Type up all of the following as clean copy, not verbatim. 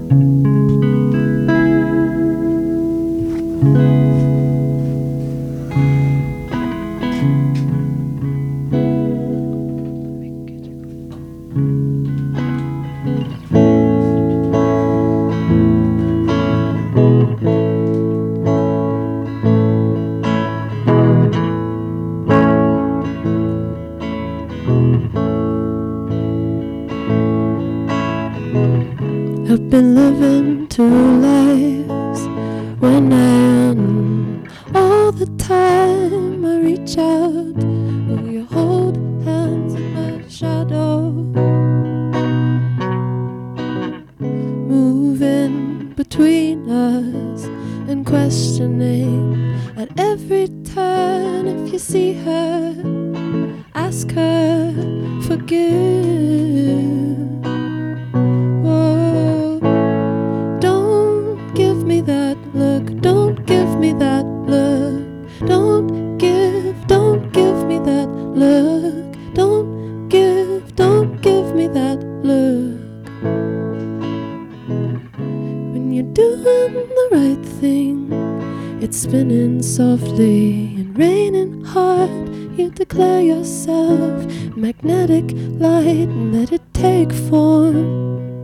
I've been living two lives when I am all the time. I reach out, will you hold hands in my shadow? Moving between us and questioning at every turn. If you see her, ask her, forgive. Don't give me that look, don't give me that look. Don't give me that look. Don't give me that look. When you're doing the right thing, it's spinning softly and raining hard. You declare yourself magnetic light and let it take form.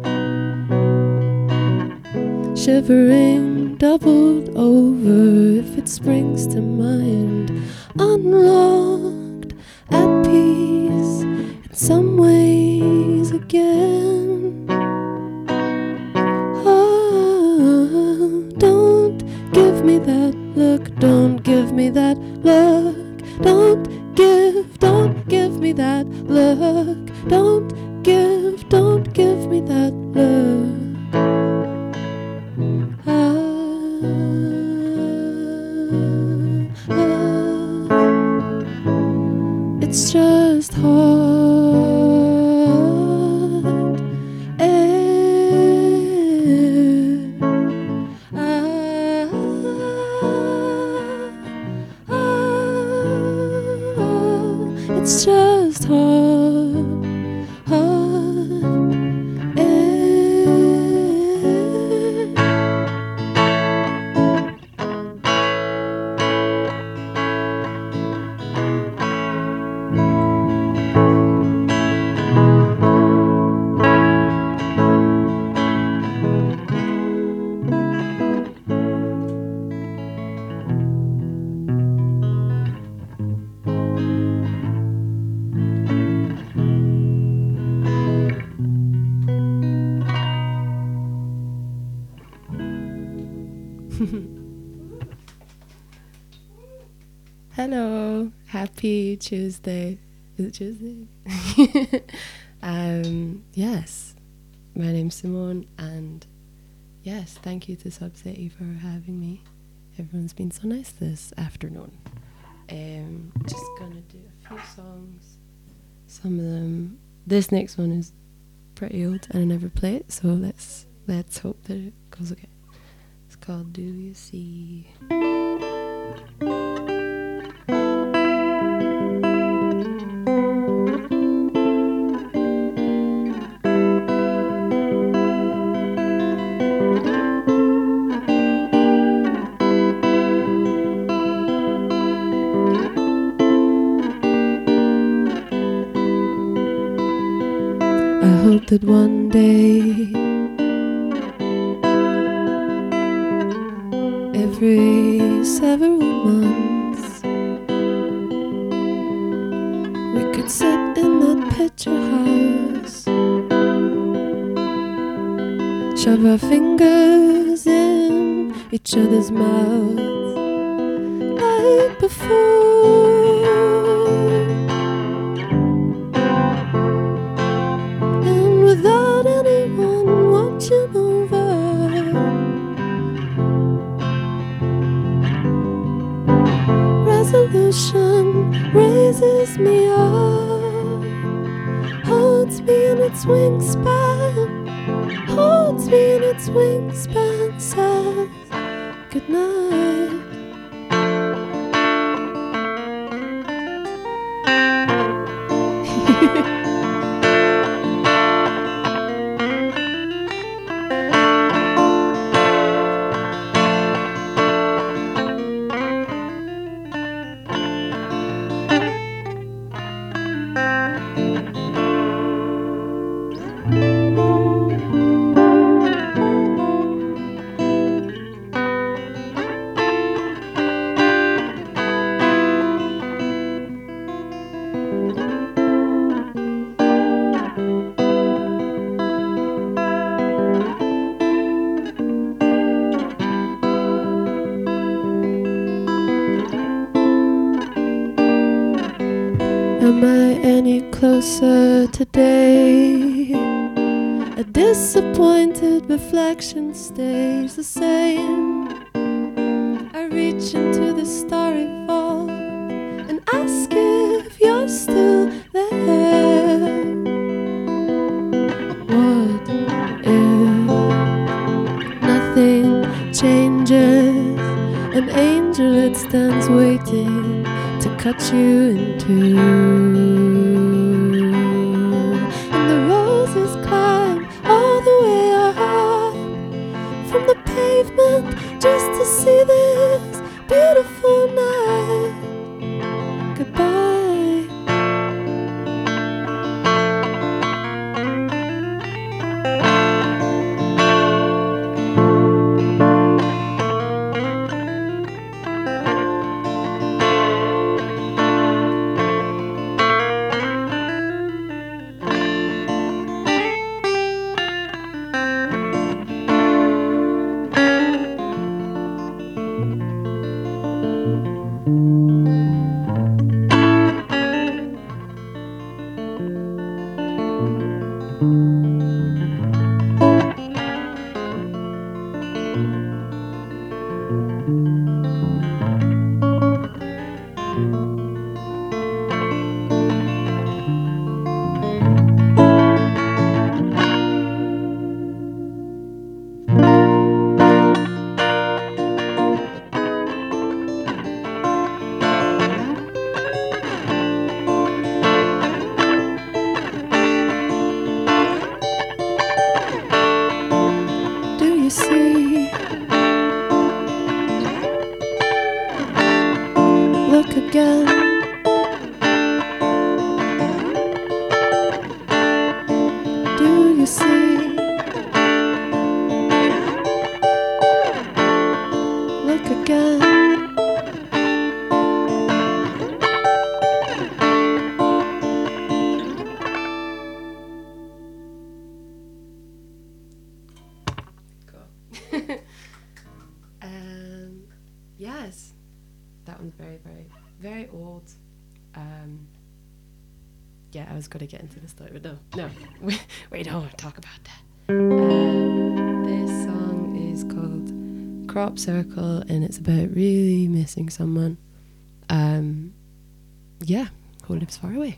Shivering, doubled over, if it springs to mind. Unlocked, at peace, in some ways again. Oh, don't give me that look, don't give me that look. Don't give me that look. Don't give me that look. It's just hard air. It's just hard air. Hello, happy Tuesday. Is it Tuesday? Yes, my name's Simone, and yes, thank you to Subcity for having me. Everyone's been so nice this afternoon. Just gonna do a few songs. Some of them. This next one is pretty old, and I never play it, so let's hope that it goes okay. It's called "Do You See." I hope that one day, every several months, we could sit in that picture house, shove our fingers in each other's mouths like before. Without anyone watching over, resolution raises me up, holds me in its wingspan, holds me in its wingspan, says goodnight. closer today. A disappointed reflection stays the same. I reach into the starry vault and ask if you're still there. What if nothing changes? An angel, it stands waiting to cut you in two. And the roses climb all the way up from the pavement just to see this beautiful night. Goodbye. See, look again. Do you see? Look again. Yes, that one's very, very, very old. Yeah, I was going to get into the story, but no, we don't want to talk about that. This song is called Crop Circle, and it's about really missing someone. Yeah, who lives far away.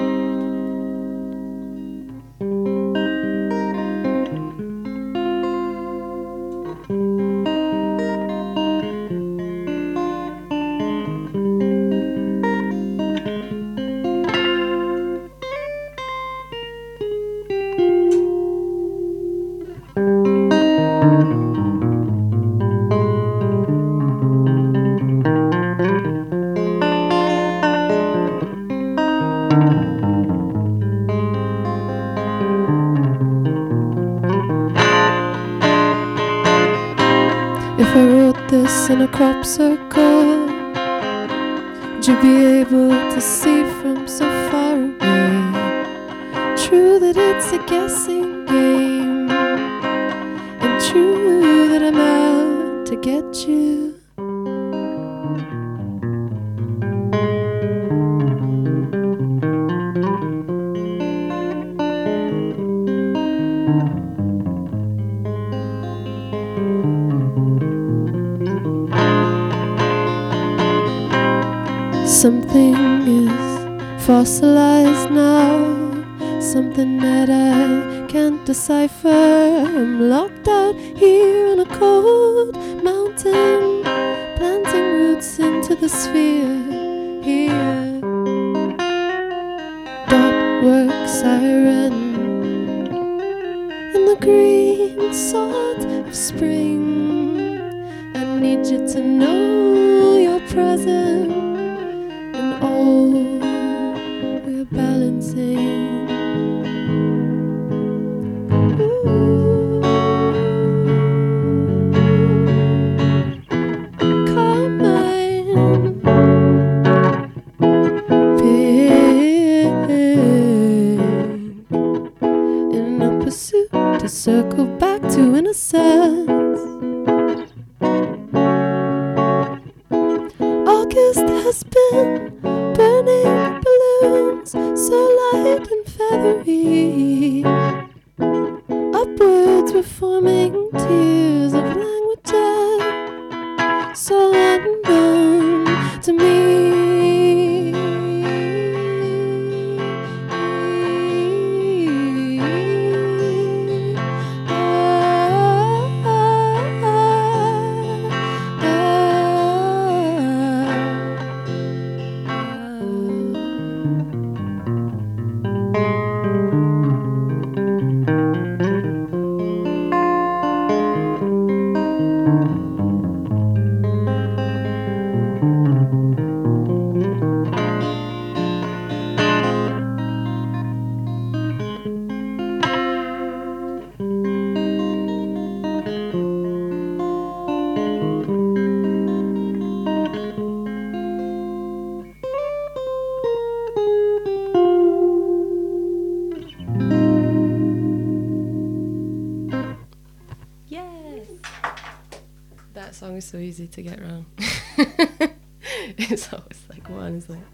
If I wrote this in a crop circle, would you be able to see from so far away? True that it's a guessing game, and true that I'm out to get you. Something is fossilized now, something that I can't decipher. I'm locked out here on a cold mountain, planting roots into the sphere here. Dot work siren in the green salt of spring. I need you to know you're present. Oh, we're balancing. Carmine, pink, in a pursuit to circle back to innocence. August has been burning balloons so light and song is so easy to get wrong. It's always like one is like.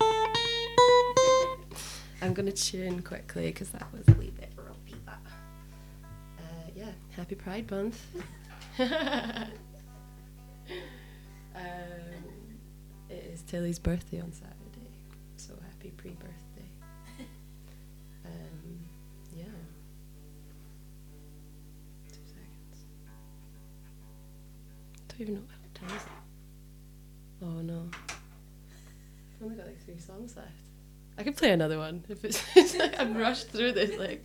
I'm gonna tune quickly because that was a wee bit ropey. Yeah, happy Pride Month. It is Tilly's birthday on Saturday, so happy pre-birthday. Yeah. 2 seconds. Don't even know what time is it. Oh no. I've only got like 3 songs left. I could play another one if it's like I'm rushed through this. Like,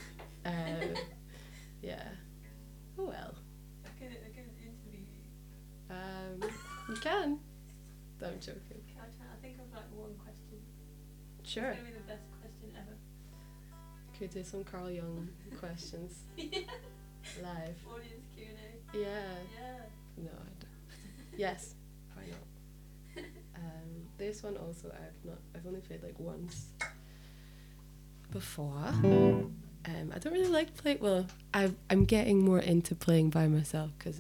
yeah. Oh well. I can interview you. You can. No, I'm joking. Okay, I'll think of like one question. Sure. It's gonna be the best question ever. Could do some Carl Jung questions Yeah. live. Audience Q&A. Yeah. Yeah. No, I don't. Yes. Why not? This one also I've only played like once before. I don't really like playing. Well, I'm getting more into playing by myself because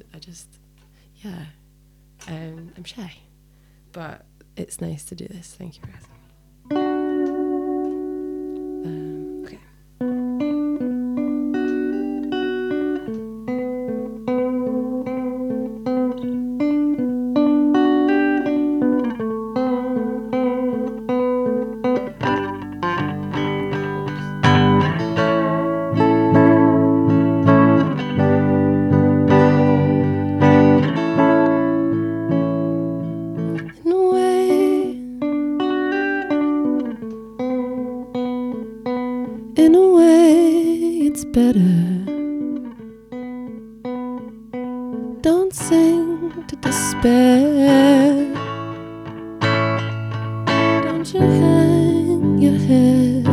I'm shy, but it's nice to do this. Thank you for asking. Okay. In a way, it's better. Don't sing to despair. Don't you hang your head.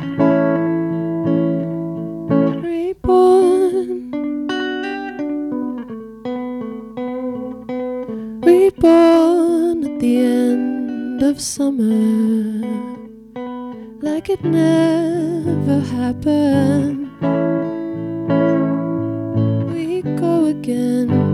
Reborn at the end of summer, like it never happened. We go again.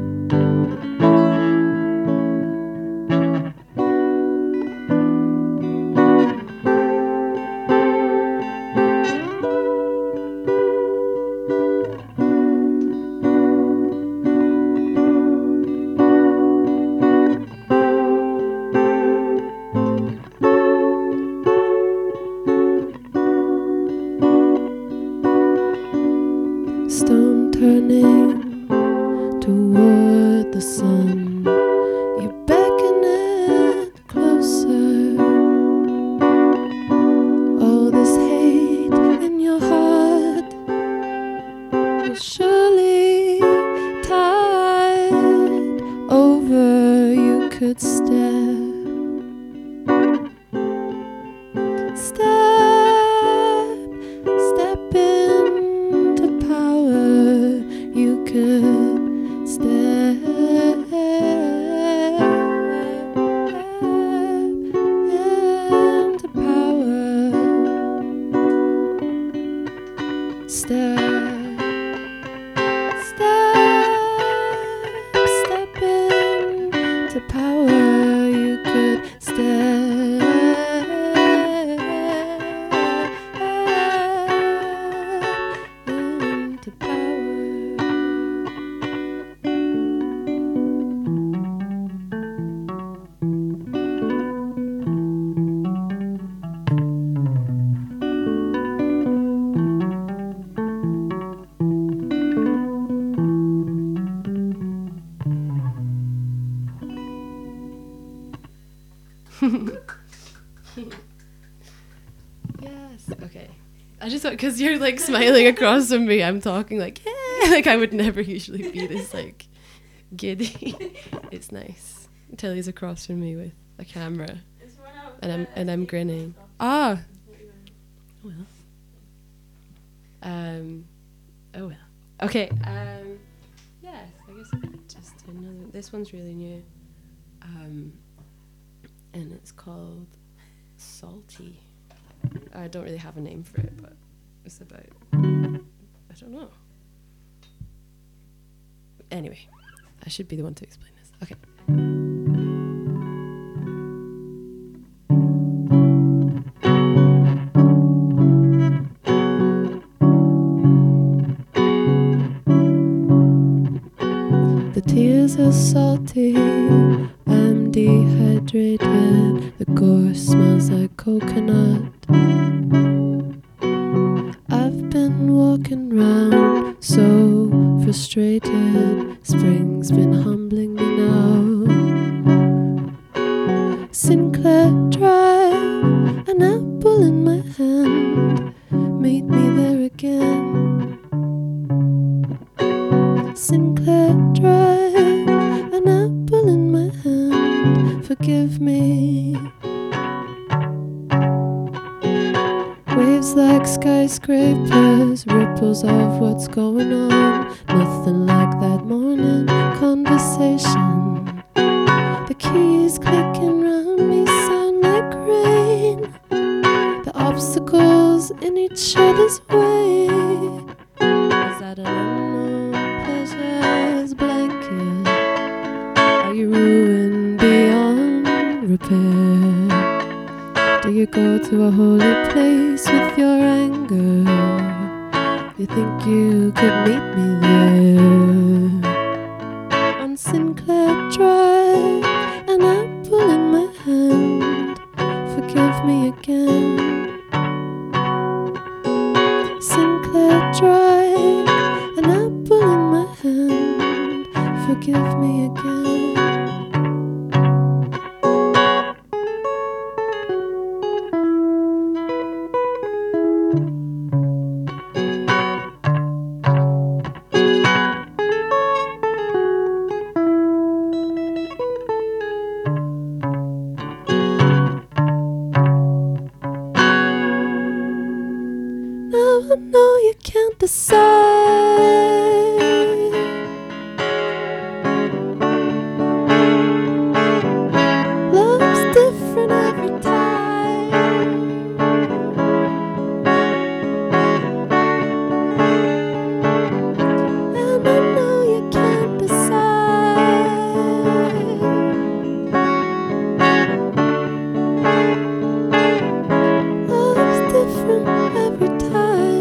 Stone turning toward the sun, you beckon it closer. All this hate in your heart will surely tide over. You could step into power. You could step into power. Step into power. You could step into power. Yes. Okay. I just thought because you're like smiling across from me, I'm talking like yeah, like I would never usually be this like giddy. It's nice. Tilly's across from me with a camera, It's run out of and I'm grinning. stuff. Ah. What you Well. Oh well. Okay. Yes. I guess just another. This one's really new. And it's called Salty. I don't really have a name for it, but it's about, I don't know. Anyway, I should be the one to explain this. Okay. The tears are salty, I'm dehydrated. The gorse smells like coconut. I've been walking round so frustrated. Spring's been humbling me now. Sinclair Drive, an apple in my hand, meet me there again. Sinclair Drive, an apple in my hand, forgive me. Waves like skyscrapers, ripples of what's going on. Nothing like that morning conversation. The keys clicking round me sound like rain. The obstacles in each other's way. Is that an unknown pleasure's blanket? Are you ruined beyond repair? Do you go to a holy place with your anger? You think you could meet me there? On Sinclair Drive, an apple in my hand, forgive me again. Sinclair Drive, an apple in my hand, forgive me again. Now I know you can't decide. Love's different every time. And I know you can't decide. Love's different every time.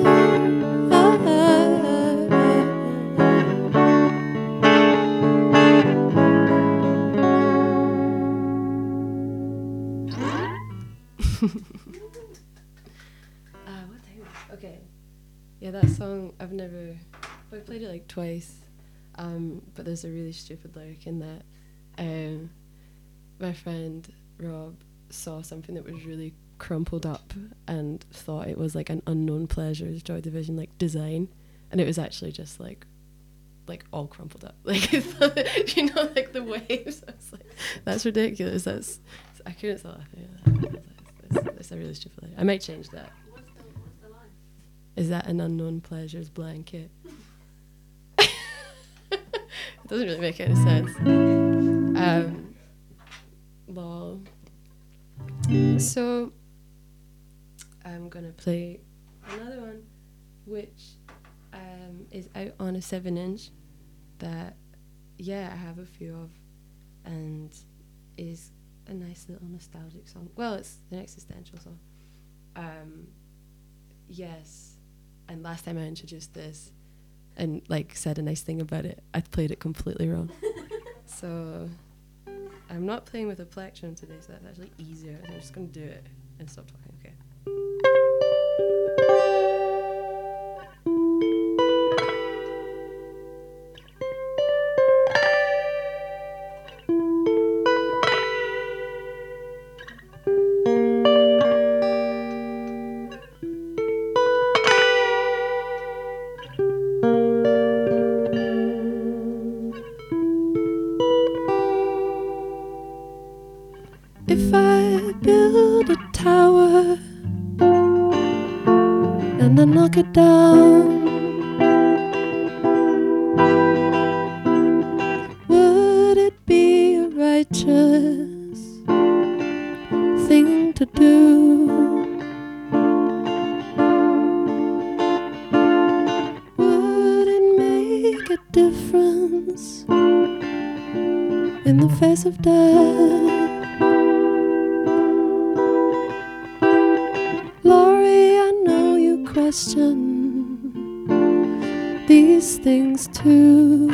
What time? Okay. Yeah, that song I played it like twice. But there's a really stupid lyric in that. My friend Rob saw something that was really crumpled up and thought it was like an Unknown Pleasures Joy Division like design, and it was actually just like all crumpled up, like you know, like the waves. I was like, that's ridiculous. I couldn't stop laughing. That's a really stupid line. I might change that. What's the line? Is that an Unknown Pleasures blanket? It doesn't really make any sense. Lol. So I'm gonna play another one, which is out on a 7-inch that I have a few of, and is a nice little nostalgic song. Well, it's an existential song. Yes, and last time I introduced this and like said a nice thing about it, I played it completely wrong. So I'm not playing with a plectrum today, so that's actually easier. I'm just gonna do it and stop talking. Okay. If I build a tower and I knock it down, would it be a righteous thing to do? Would it make a difference in the face of death. Laurie, I know you question these things too.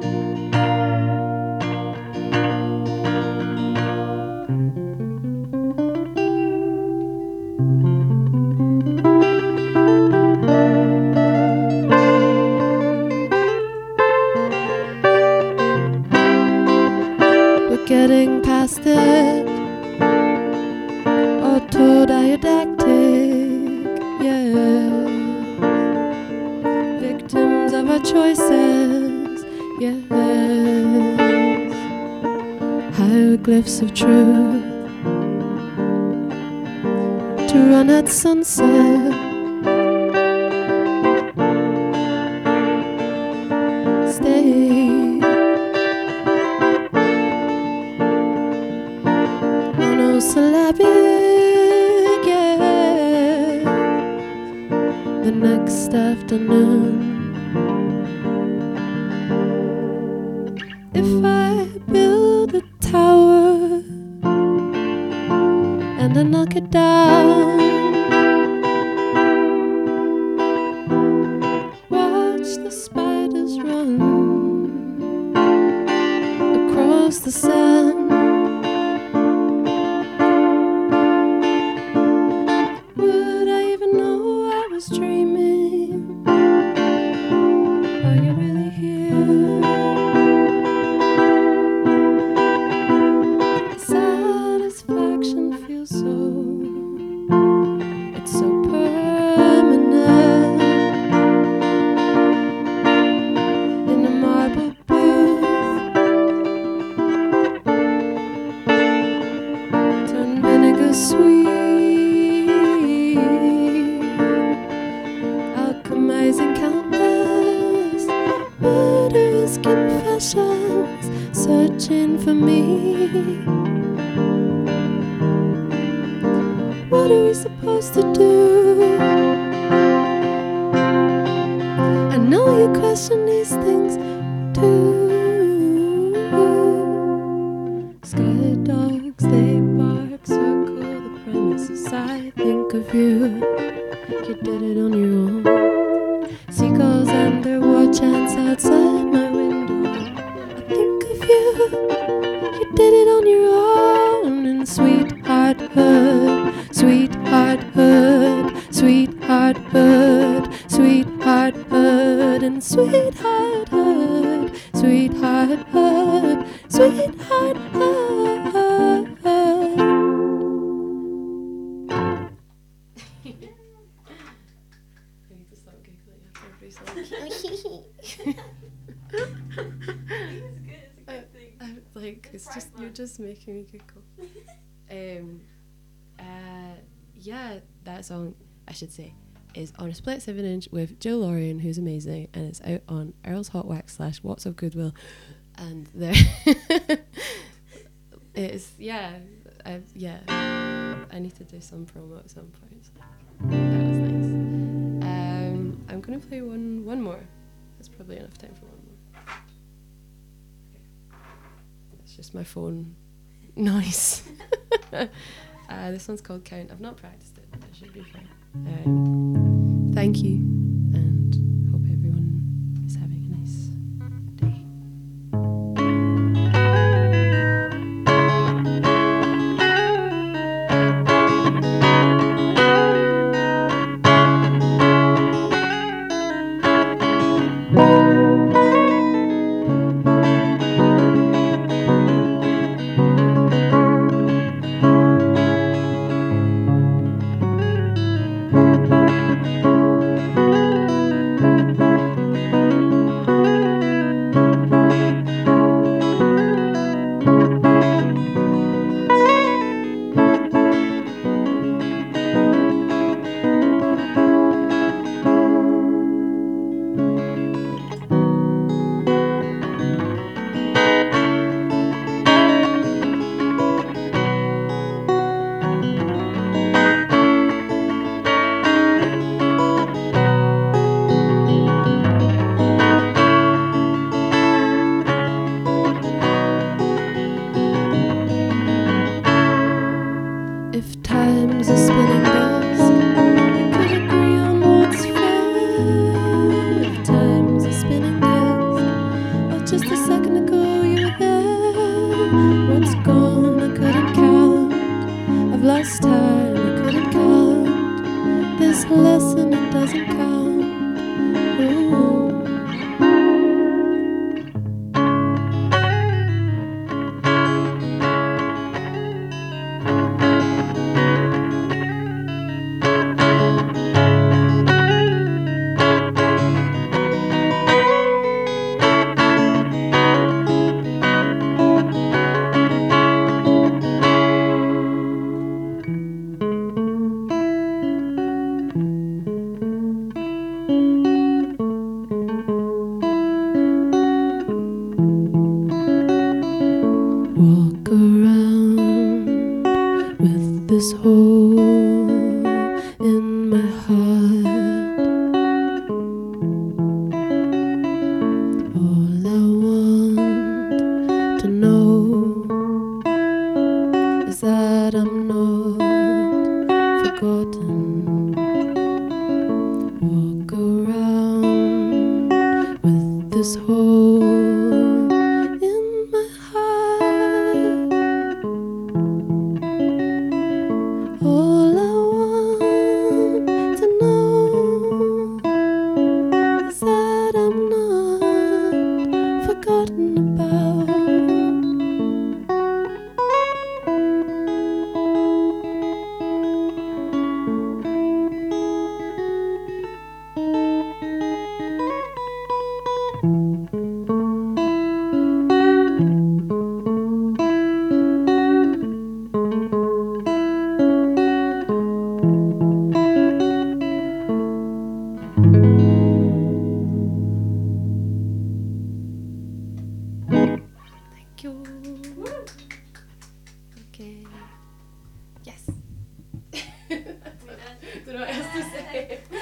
We're getting past it. Autodidactic, yeah. Victims of our choices, yes. Hieroglyphs of truth to run at sunset. Stay monosyllabic, yeah. The next afternoon, if I build a tower and I knock it down, watch the spiders run across the sand. Would I even know I was dreaming? Are you really here? Satisfaction feels so, it's so permanent. In a marble booth, turn vinegar sweet, alchemizing countless murderous confessions, searching for me. What are we supposed to do? I know you question these things too. Sky dogs, they bark, circle the premises. I think of you, you did it on your own. Seagulls and their war chants outside my window. I think of you, you did it on your own. And sweetheart hood, sweetheart hood, sweetheart hood, sweetheart hood, and sweetheart hood, sweetheart hood, sweetheart hood. I need to stop giggling after every song. It's just, you're just making me giggle. Yeah, that song, I should say, is on a split 7-inch with Jill Lorien, who's amazing, and it's out on Earl's Hot Wax / Watts of Goodwill, and there it's, I need to do some promo at some point. So that was nice. I'm gonna play one more. That's probably enough time for one more. Okay. It's just my phone noise. This one's called Count. I've not practiced it, but it should be fine. Thank you, and hope everyone is having a nice day. this hole in my heart. All I want to know is that I'm not forgotten. Walk around with this hole in my heart. All I want to know is that I'm not forgotten about. Thank you. Okay. Yes. We done. Don't know what else to say.